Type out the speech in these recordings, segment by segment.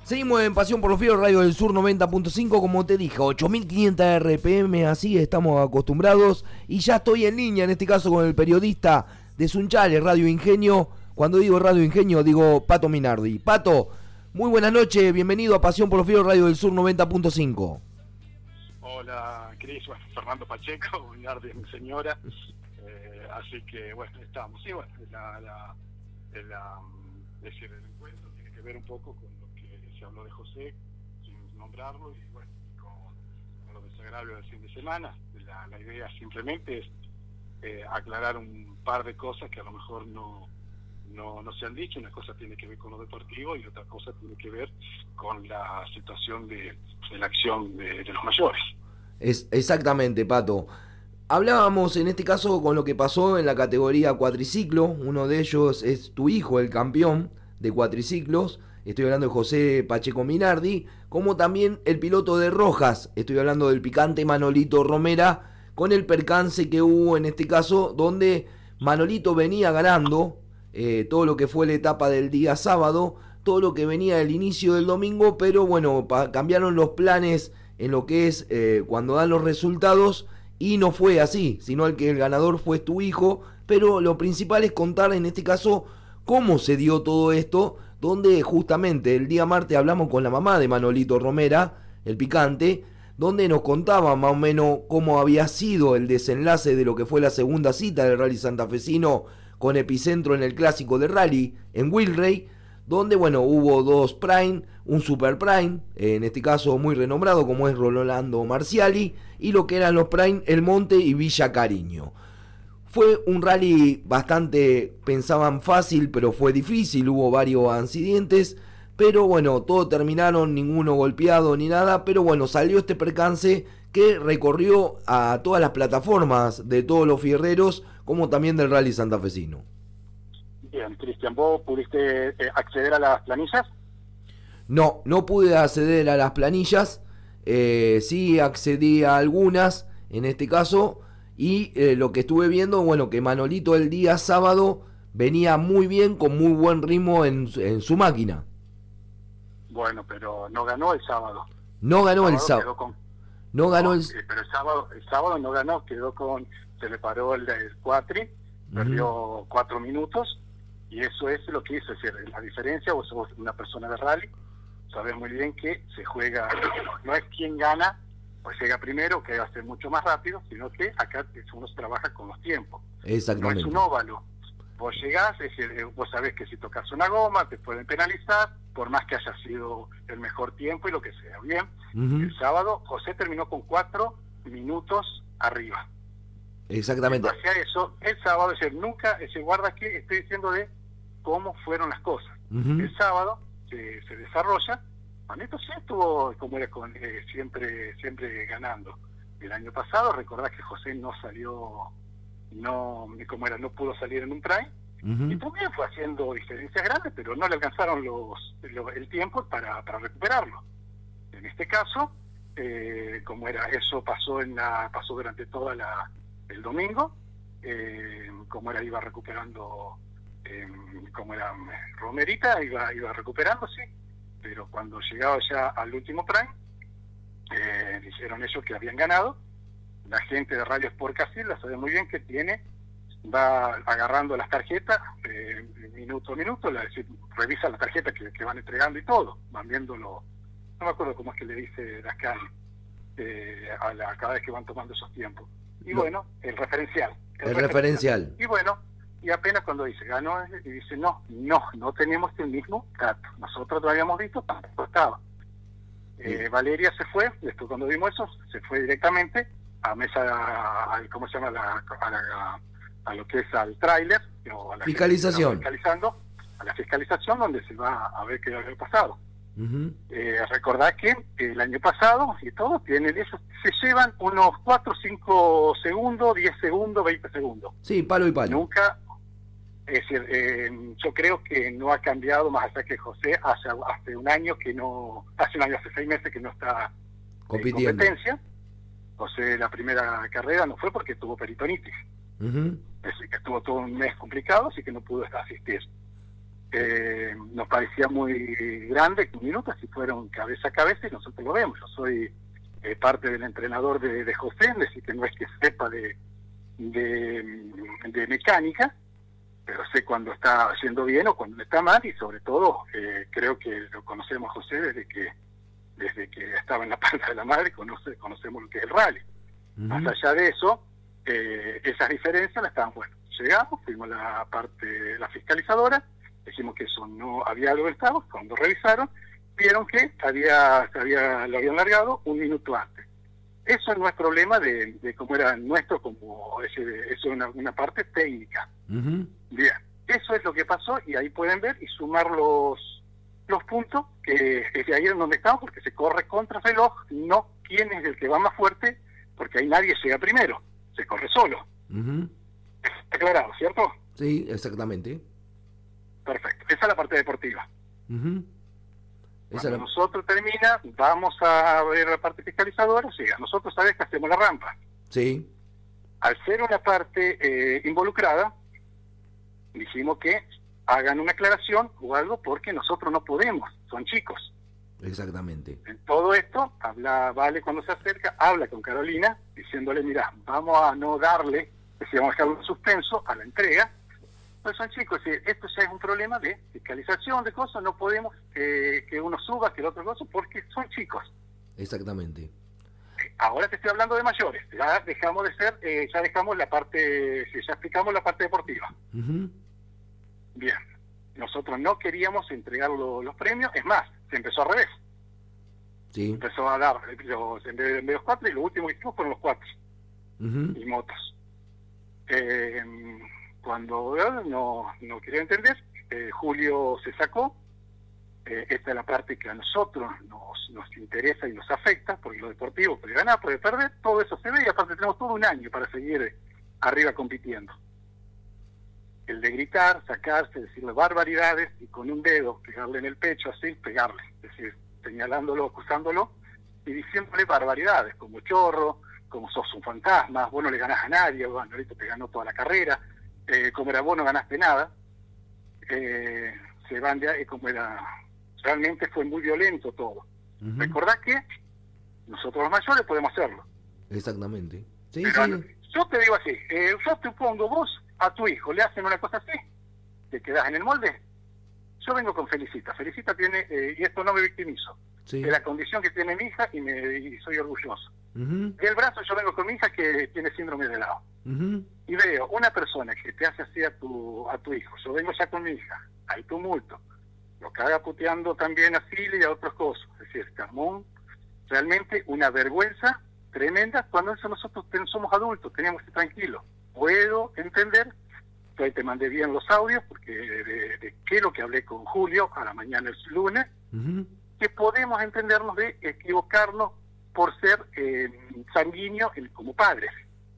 Seguimos en Pasión por los Fieros, Radio del Sur 90.5, como te dije, 8500 RPM, así estamos acostumbrados. Y ya estoy en línea, en este caso con el periodista de Sunchales, Radio Ingenio. Cuando digo Radio Ingenio, digo Pato Minardi. Pato, muy buenas noches, bienvenido a Pasión por los Fieros, Radio del Sur 90.5. Hola, Cris, bueno, Fernando Pacheco, Minardi es mi señora. Así que, bueno, estamos. Sí, bueno, el encuentro tiene que ver un poco con lo que se habló de José, sin nombrarlo, y bueno, con los desagravios del fin de semana. La idea simplemente es aclarar un par de cosas que a lo mejor no se han dicho. Una cosa tiene que ver con lo deportivo y otra cosa tiene que ver con la situación de la acción de los mayores. Exactamente, Pato. Hablábamos en este caso con lo que pasó en la categoría cuatriciclo. Uno de ellos es tu hijo, el campeón de cuatriciclos. Estoy hablando de José Pacheco Minardi. Como también el piloto de Rojas. Estoy hablando del picante Manolito Romera. Con el percance que hubo en este caso, donde Manolito venía ganando todo lo que fue la etapa del día sábado, todo lo que venía del inicio del domingo, pero bueno, cambiaron los planes en lo que es cuando dan los resultados. Y no fue así, sino el ganador fue tu hijo. Pero lo principal es contar en este caso cómo se dio todo esto, donde justamente el día martes hablamos con la mamá de Manolito Romera, el picante, donde nos contaba más o menos cómo había sido el desenlace de lo que fue la segunda cita del Rally Santafesino, con epicentro en el clásico de rally en Wilray, donde bueno, hubo dos Prime, un Super Prime, en este caso muy renombrado como es Rolando Marciali, y lo que eran los Prime El Monte y Villa Cariño. Fue un rally bastante, pensaban fácil, pero fue difícil, hubo varios accidentes, pero bueno, todos terminaron, ninguno golpeado ni nada, pero bueno, salió este percance que recorrió a todas las plataformas de todos los fierreros, como también del Rally Santafesino. Bien, Cristian, ¿vos pudiste acceder a las planillas? No pude acceder a las planillas, sí accedí a algunas, en este caso, y lo que estuve viendo, bueno, que Manolito el día sábado venía muy bien, con muy buen ritmo en su máquina. Bueno, pero no ganó el sábado. No ganó el sábado. Pero el sábado no ganó, se le paró el cuatri, perdió 4 minutos, y eso es lo que hizo. Es decir, la diferencia, vos sos una persona de rally, sabés muy bien que se juega, no es quien gana, pues llega primero, que va a ser mucho más rápido, sino que acá uno trabaja con los tiempos. Exactamente. No es un óvalo. Vos llegás, es decir, vos sabés que si tocas una goma te pueden penalizar, por más que haya sido el mejor tiempo y lo que sea. Bien, El sábado José terminó con 4 minutos arriba. Exactamente. Hacia eso, el sábado, es decir, nunca, guarda que estoy diciendo de cómo fueron las cosas. El sábado se desarrolla. Manito sí estuvo como era siempre ganando. El año pasado, recordás que José no pudo salir en un Prime, y también fue haciendo diferencias grandes, pero no le alcanzaron el tiempo para recuperarlo. En este caso, eso pasó durante todo el domingo, iba recuperando, Romerita iba recuperando, sí, pero cuando llegaba ya al último Prime, dijeron ellos que habían ganado. La gente de Radio Sport Casilda sabe muy bien que va agarrando las tarjetas minuto a minuto, revisa las tarjetas que van entregando y todo, van viéndolo. No me acuerdo cómo es que le dice Dascani cada vez que van tomando esos tiempos. Y bueno, el referencial. Y bueno, y apenas cuando dice ganó, y dice no tenemos el mismo dato. Nosotros lo habíamos visto, tampoco estaba. Valeria se fue, después cuando vimos eso, se fue directamente a ¿cómo se llama? A lo que es al tráiler, o a la fiscalización. A la fiscalización, donde se va a ver qué había pasado. Recordad que el año pasado y todo se llevan unos 4, 5 segundos, 10 segundos, 20 segundos. Sí, palo y palo. Nunca, es decir, yo creo que no ha cambiado, más allá que José hace un año hace 6 meses que no está compitiendo. En competencia. José la primera carrera no fue porque tuvo peritonitis. Es decir, que estuvo todo un mes complicado, así que no pudo asistir. Nos parecía muy grande, 15 minutos, así fueron cabeza a cabeza y nosotros lo vemos. Yo soy parte del entrenador de José, es decir, que no es que sepa de mecánica, pero sé cuando está haciendo bien o cuando está mal, y sobre todo creo que lo conocemos a José desde que estaba en la panza de la madre, conocemos lo que es el rally. Más allá de eso, esas diferencias las estaban, bueno, llegamos, fuimos a la fiscalizadora, dijimos que eso no había algo del estado, cuando revisaron, vieron que lo habían largado un minuto antes. Eso no es problema de cómo era nuestro, como eso es una parte técnica. Bien, eso es lo que pasó, y ahí pueden ver y sumar los puntos, que es de ahí en donde estamos, porque se corre contra reloj, no quién es el que va más fuerte, porque ahí nadie llega primero, se corre solo. ¿Está aclarado, cierto? Sí, exactamente. Perfecto, esa es la parte deportiva. Cuando Esa nosotros termina, vamos a ver la parte fiscalizadora, o sea, nosotros sabes que hacemos la rampa. Sí. Al ser una parte involucrada, dijimos que hagan una aclaración o algo, porque nosotros no podemos, son chicos. Exactamente. En todo esto, Vale cuando se acerca, habla con Carolina, diciéndole, mira, vamos a no darle, vamos a dejar un suspenso a la entrega, pues son chicos, esto ya es un problema de fiscalización, de cosas, no podemos que uno suba, que el otro cosa, porque son chicos. Exactamente. Ahora te estoy hablando de mayores, ya dejamos de ser, ya dejamos la parte, ya explicamos la parte deportiva. Bien, nosotros no queríamos entregar los premios, es más, se empezó al revés. Sí. Empezó a dar en vez de los 4, y lo último que hicimos fueron los 4 y motos. Cuando no quería entender, Julio se sacó. Esta es la parte que a nosotros nos interesa y nos afecta, porque lo deportivo puede ganar, puede perder, todo eso se ve, y aparte tenemos todo un año para seguir arriba compitiendo. El de gritar, sacarse, decirle barbaridades, y con un dedo pegarle en el pecho, así, pegarle, es decir, señalándolo, acusándolo, y diciéndole barbaridades, como chorro, como sos un fantasma, vos no le ganás a nadie, bueno, ahorita te ganó toda la carrera, como era vos no ganaste nada, se van de ahí, como era, realmente fue muy violento todo. Recordá que nosotros los mayores podemos hacerlo. Exactamente. Sí, pero sí. Yo te digo así, yo te pongo vos a tu hijo, le hacen una cosa así, te quedás en el molde. Yo vengo con Felicita tiene, y esto no me victimizo, Sí. de la condición que tiene mi hija, y soy orgulloso. Del brazo yo vengo con mi hija que tiene síndrome de Down. Y veo una persona que te hace así a tu hijo, yo vengo ya con mi hija, hay tumulto, lo caga puteando también a Silly y a otros cosas, es decir, Carmón, realmente una vergüenza tremenda, cuando eso nosotros somos adultos, teníamos que estar tranquilos. Puedo entender, que ahí te mandé bien los audios, porque de qué es lo que hablé con Julio, a la mañana es lunes, que podemos entendernos de equivocarnos por ser sanguíneos como padres.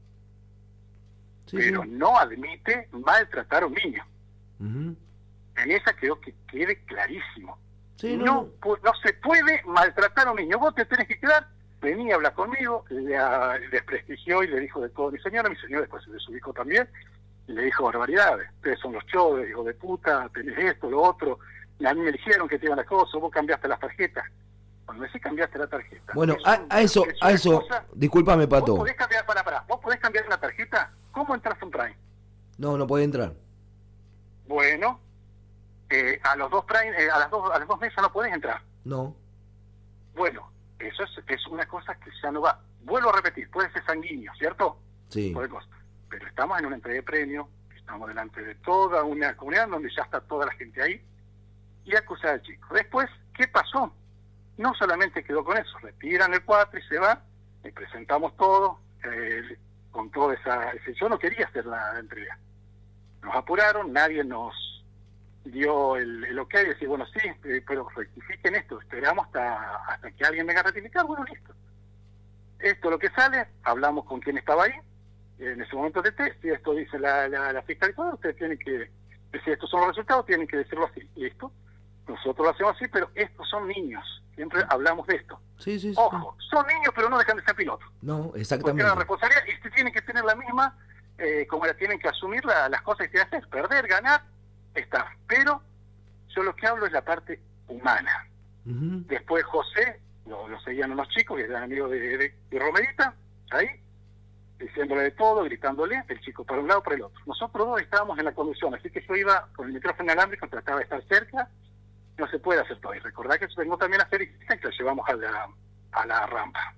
Sí, pero sí. no admite maltratar a un niño. En esa creo que quede clarísimo. Sí, no se puede maltratar a un niño. Vos te tenés que quedar, venía a hablar conmigo, le desprestigió y le dijo de todo mi señora después se desubicó también, y le dijo barbaridades. Ustedes son los chodes, hijo de puta, tenés esto, lo otro. Y a mí me dijeron que te iban las cosas, vos cambiaste las tarjetas. Cuando decís cambiaste la tarjeta. Bueno, a eso, discúlpame, Pato. ¿Vos podés cambiar, ¿vos podés cambiar una tarjeta? ¿Cómo entras a un Prime? No puede entrar. Bueno, a los dos Prime, a las dos mesas no podés entrar. No. Bueno, eso es una cosa que ya no va. Vuelvo a repetir, puede ser sanguíneo, ¿cierto? Sí. Pero estamos en una entrega de premio, estamos delante de toda una comunidad donde ya está toda la gente ahí, y acusar al chico. Después, ¿qué pasó? No solamente quedó con eso, retiran el 4 y se va, y presentamos todo, con toda esa... Yo no quería hacer la entrega. Nos apuraron, nadie nos dio el ok, decir, bueno, sí, pero rectifiquen esto, esperamos hasta que alguien venga a ratificar, bueno, listo. Esto es lo que sale, hablamos con quien estaba ahí, en ese momento de test, si esto dice la fiscalizadora, ustedes tienen que, si estos son los resultados, tienen que decirlo así, listo. Nosotros lo hacemos así, pero estos son niños, siempre hablamos de esto. Sí. Ojo, son niños, pero no dejan de ser pilotos. No, exactamente. Porque la responsabilidad, tienen que tener la misma, como la tienen que asumir las cosas que haces, perder, ganar, estar. Pero Yo lo que hablo es la parte humana. Después José, lo seguían unos chicos que eran amigos de Romerita, ahí, diciéndole de todo, gritándole, el chico para un lado, para el otro. Nosotros dos estábamos en la conducción, así que yo iba con el micrófono inalámbrico, trataba de estar cerca. No se puede hacer todo. Y recordad que vengo también a hacer y que lo llevamos a la rampa.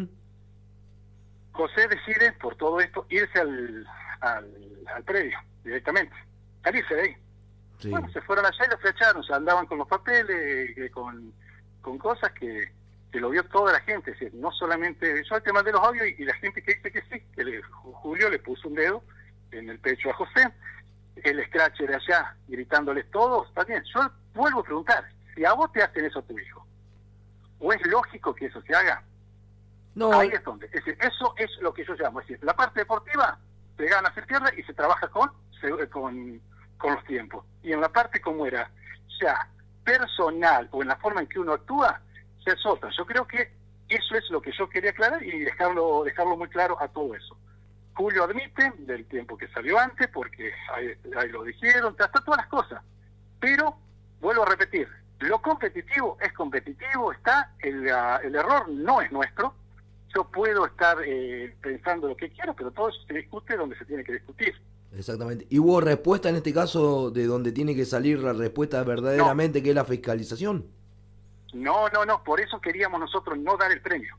José decide, por todo esto, irse al predio, directamente. Salirse de ahí. Sí. Bueno, se fueron allá y lo flecharon, o sea, andaban con los papeles, con cosas que lo vio toda la gente. Es decir, no solamente yo, te mandé los audios y la gente que dice que sí, que Julio le puso un dedo en el pecho a José, el scratch de allá, gritándoles todo, está bien. Yo vuelvo a preguntar, si a vos te hacen eso a tu hijo, ¿o es lógico que eso se haga? No. Ahí es donde, es decir, eso es lo que yo llamo, es decir, la parte deportiva se gana, se pierde y se trabaja con los tiempos. Y en la parte como era ya personal o en la forma en que uno actúa, ya es otra. Yo creo que eso es lo que yo quería aclarar y dejarlo muy claro a todo eso. Julio admite del tiempo que salió antes, porque ahí lo dijeron, hasta todas las cosas. Pero, vuelvo a repetir, lo competitivo es competitivo, el error no es nuestro. Yo puedo estar pensando lo que quiero, pero todo eso se discute donde se tiene que discutir. Exactamente. ¿Y hubo respuesta en este caso de donde tiene que salir la respuesta verdaderamente, que es la fiscalización? No, por eso queríamos nosotros no dar el premio.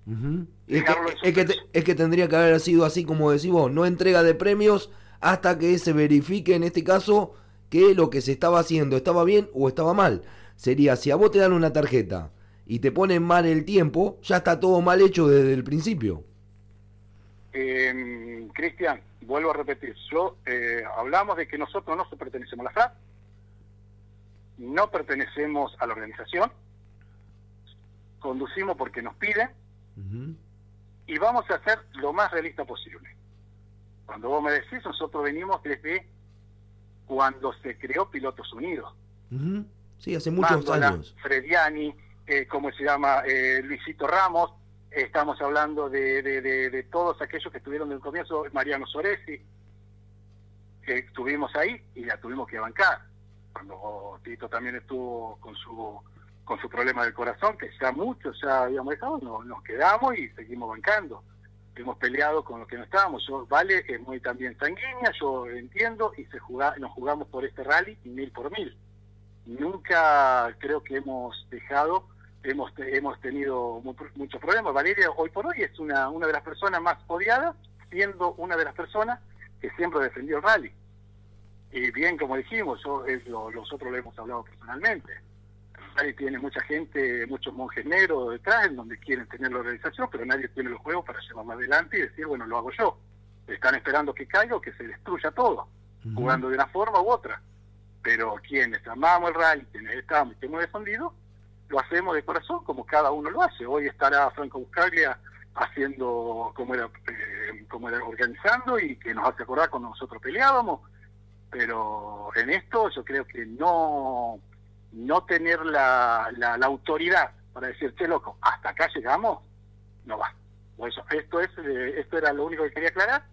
Es que tendría que haber sido así como decís vos, no entrega de premios hasta que se verifique en este caso que lo que se estaba haciendo estaba bien o estaba mal. Sería, si a vos te dan una tarjeta y te ponen mal el tiempo, ya está todo mal hecho desde el principio. Cristian, vuelvo a repetir, hablamos de que nosotros no pertenecemos a la FRAP, no pertenecemos a la organización, conducimos porque nos piden, y vamos a ser lo más realista posible. Cuando vos me decís, nosotros venimos desde cuando se creó Pilotos Unidos. Sí, hace muchos años. Frediani, ¿cómo se llama? Luisito Ramos, estamos hablando de todos aquellos que estuvieron desde el comienzo, Mariano Soresi, que estuvimos ahí y la tuvimos que bancar. Cuando Tito también estuvo con su problema del corazón, que ya muchos ya habíamos dejado, nos quedamos y seguimos bancando. Hemos peleado con lo que no estábamos. Vale es muy también sanguínea, yo entiendo, y nos jugamos por este rally 1000 por 1000. Nunca creo que hemos dejado, hemos tenido muchos problemas. Valeria hoy por hoy es una de las personas más odiadas, siendo una de las personas que siempre defendió el rally. Y bien, como dijimos, nosotros lo hemos hablado personalmente. El rally tiene mucha gente, muchos monjes negros detrás, en donde quieren tener la organización, pero nadie tiene los juegos para llevarlo adelante y decir, bueno, lo hago yo. Están esperando que caiga o que se destruya todo, jugando de una forma u otra. Pero quienes amamos el rally, quienes estamos y que hemos defendido, lo hacemos de corazón como cada uno lo hace. Hoy estará Franco Buscaglia haciendo como era organizando y que nos hace acordar cuando nosotros peleábamos. Pero en esto yo creo que no tener la autoridad para decir, che loco, hasta acá llegamos, no va. Por eso, esto era lo único que quería aclarar.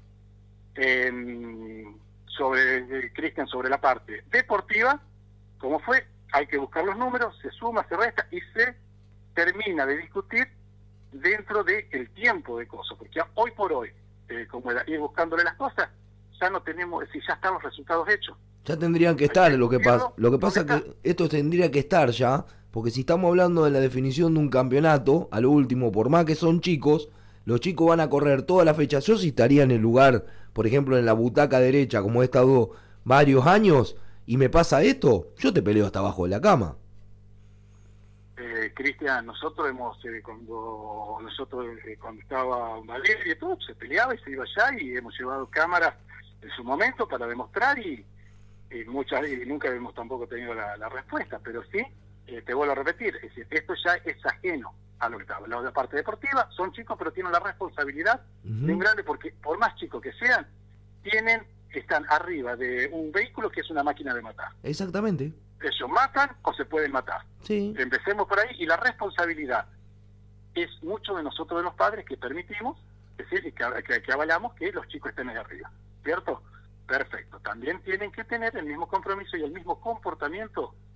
Sobre Cristian, sobre la parte deportiva, como fue, hay que buscar los números, se suma, se resta y se termina de discutir dentro del tiempo de cosas, porque hoy por hoy, como era ir buscándole las cosas, ya no tenemos, si ya están los resultados hechos. Ya tendrían que estar, lo que pasa que esto tendría que estar ya, porque si estamos hablando de la definición de un campeonato, a lo último, por más que son chicos, los chicos van a correr todas las fechas. Yo si estaría en el lugar, por ejemplo, en la butaca derecha, como he estado varios años, y me pasa esto, yo te peleo hasta abajo de la cama. Cristian, nosotros cuando estaba Valeria y todo, se peleaba y se iba allá, y hemos llevado cámaras en su momento para demostrar y nunca hemos tampoco tenido la respuesta, pero sí, te vuelvo a repetir, es decir, esto ya es ajeno a lo que estaba. La parte deportiva son chicos, pero tienen la responsabilidad de un grande, porque por más chicos que sean, están arriba de un vehículo que es una máquina de matar. Exactamente. Ellos matan o se pueden matar. Sí. Empecemos por ahí, y la responsabilidad es mucho de nosotros, de los padres, que permitimos, es decir, que avalamos que los chicos estén ahí arriba, ¿cierto? Perfecto. También tienen que tener el mismo compromiso y el mismo comportamiento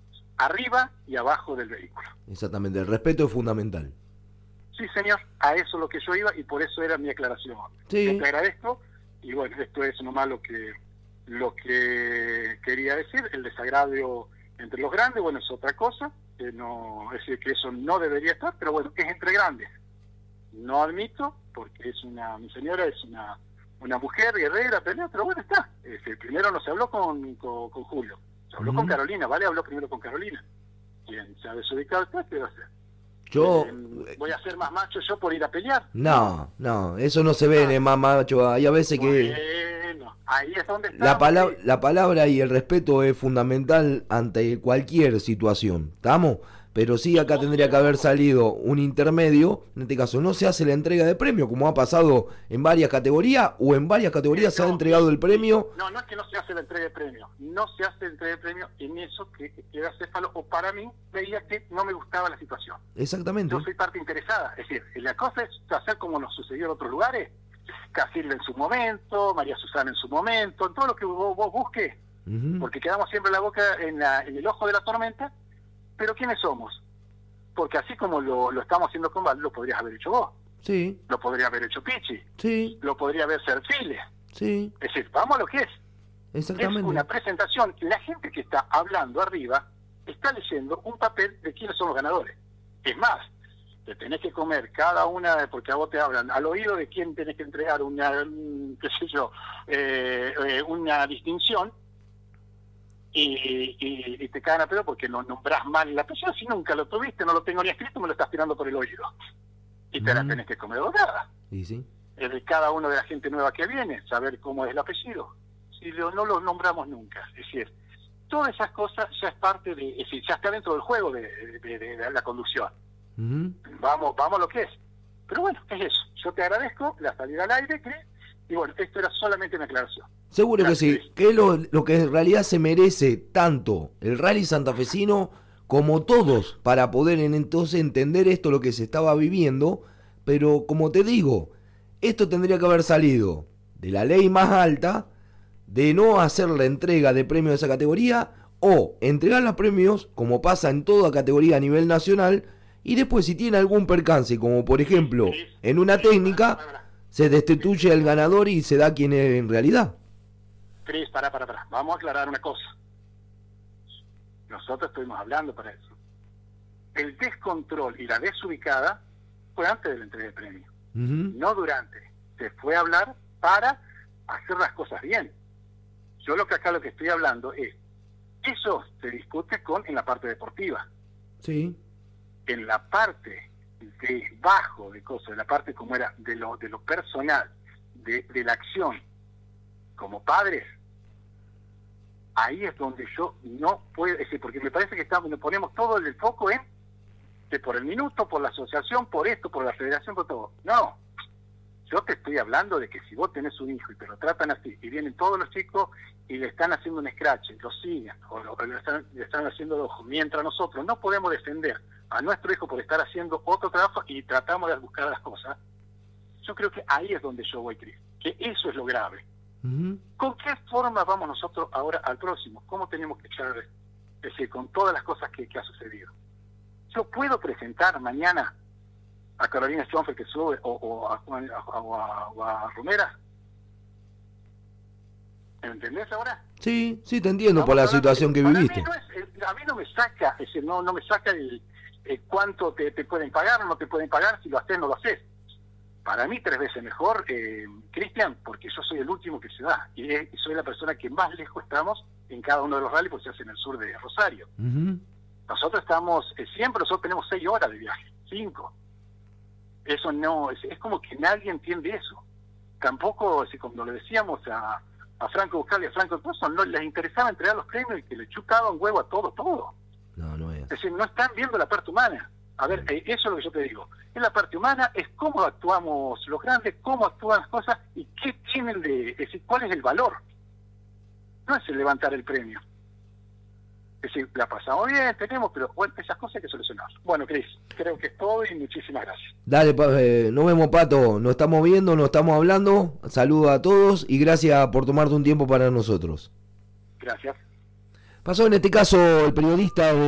arriba y abajo del vehículo. Exactamente, el respeto es fundamental. Sí, señor, a eso es lo que yo iba y por eso era mi aclaración. Sí. Yo te agradezco y bueno, esto es nomás lo que quería decir. El desagravio entre los grandes, bueno, es otra cosa, no, es decir, que eso no debería estar, pero bueno, es entre grandes. No admito, porque mi señora es una mujer guerrera, pelea, pero bueno, está. Primero no se habló con Julio, se habló con Carolina, ¿vale? Habló primero con Carolina. Quien se ha desubicado después, ¿qué va a hacer? Yo... ¿Voy a ser más macho yo por ir a pelear? No, eso no se ve en el más macho. Hay a veces que... Bueno, ahí es donde está. La palabra y el respeto es fundamental ante cualquier situación, ¿estamos? Pero sí, acá tendría que haber salido un intermedio. En este caso no se hace la entrega de premio, como ha pasado en varias categorías, o en varias categorías se ha entregado el premio. No es que no se hace la entrega de premio, no se hace la entrega de premio en eso que era Céfalo, o para mí veía que no me gustaba la situación. Exactamente. Yo soy parte interesada, es decir, la cosa es hacer como nos sucedió en otros lugares, Casilda en su momento, María Susana en su momento, en todo lo que vos busques, porque quedamos siempre la boca en el ojo de la tormenta. Pero ¿quiénes somos? Porque así como lo estamos haciendo con Val, lo podrías haber hecho vos. Sí. Lo podría haber hecho Pichi. Sí. Lo podría haber Serfile. Sí. Es decir, vamos a lo que es. Exactamente. Es una presentación. La gente que está hablando arriba está leyendo un papel de quiénes son los ganadores. Es más, te tenés que comer cada una, porque a vos te hablan al oído de quién tenés que entregar una distinción. Y te cagan a pedo porque no nombrás mal el apellido. Si nunca lo tuviste, no lo tengo ni escrito, me lo estás tirando por el oído. Y te la tenés que comer dorada. ¿Y sí? Es de cada uno de la gente nueva que viene, saber cómo es el apellido. Si no lo nombramos nunca. Es decir, todas esas cosas ya es parte de... Es decir, ya está dentro del juego de la conducción. Vamos a lo que es. Pero bueno, es eso. Yo te agradezco la salida al aire, Cris. Y bueno, esto era solamente una aclaración. Seguro que sí, que es lo que en realidad se merece tanto el rally santafesino como todos para poder entonces entender esto, lo que se estaba viviendo. Pero como te digo, esto tendría que haber salido de la ley más alta, de no hacer la entrega de premios de esa categoría, o entregar los premios como pasa en toda categoría a nivel nacional, y después si tiene algún percance, como por ejemplo en una técnica, se destituye al ganador y se da quien es en realidad. Cris, para. Vamos a aclarar una cosa. Nosotros estuvimos hablando para eso. El descontrol y la desubicada fue antes de la entrega de premio. No durante. Se fue a hablar para hacer las cosas bien. Yo lo que estoy hablando es, eso se discute en la parte deportiva. Sí. En la parte de bajo de cosas, en la parte como era de lo personal, de la acción, como padres, ahí es donde yo no puedo, es decir, porque me parece que ponemos todo el foco en que por el minuto, por la asociación, por esto, por la federación, por todo. No, yo te estoy hablando de que si vos tenés un hijo y te lo tratan así, y vienen todos los chicos y le están haciendo un scratch, lo siguen, o le están haciendo el ojo, mientras nosotros no podemos defender a nuestro hijo por estar haciendo otro trabajo y tratamos de buscar las cosas, yo creo que ahí es donde yo voy, Cris, que eso es lo grave. ¿Con qué forma vamos nosotros ahora al próximo? ¿Cómo tenemos que echar? Es decir, con todas las cosas que ha sucedido. Yo puedo presentar mañana a Carolina Schoenfeld que sube o a Romera. ¿Me entendés ahora? Sí, te entiendo por la situación que viviste. A mí no me saca, es decir, no me saca el cuánto te pueden pagar o no te pueden pagar, si lo haces o no lo haces. Para mí 3 veces mejor, Cristian, porque yo soy el último que se da y soy la persona que más lejos estamos en cada uno de los rallies, porque se hace en el sur de Rosario. Nosotros nosotros tenemos 6 horas de viaje, 5. Eso no, es como que nadie entiende eso. Tampoco, cuando le decíamos a Franco Buscal y a Franco Pozo, no les interesaba entregar los premios y que le chupaban huevo a todo. No es. Es decir, no están viendo la parte humana. A ver, eso es lo que yo te digo. Es la parte humana, es cómo actuamos los grandes, cómo actúan las cosas y qué tienen es decir, cuál es el valor. No es el levantar el premio. Es decir, la pasamos bien, pero bueno, esas cosas hay que solucionar. Bueno, Cris, creo que es todo y muchísimas gracias. Dale, nos vemos, Pato. Nos estamos viendo, nos estamos hablando. Saludos a todos y gracias por tomarte un tiempo para nosotros. Gracias. Pasó en este caso el periodista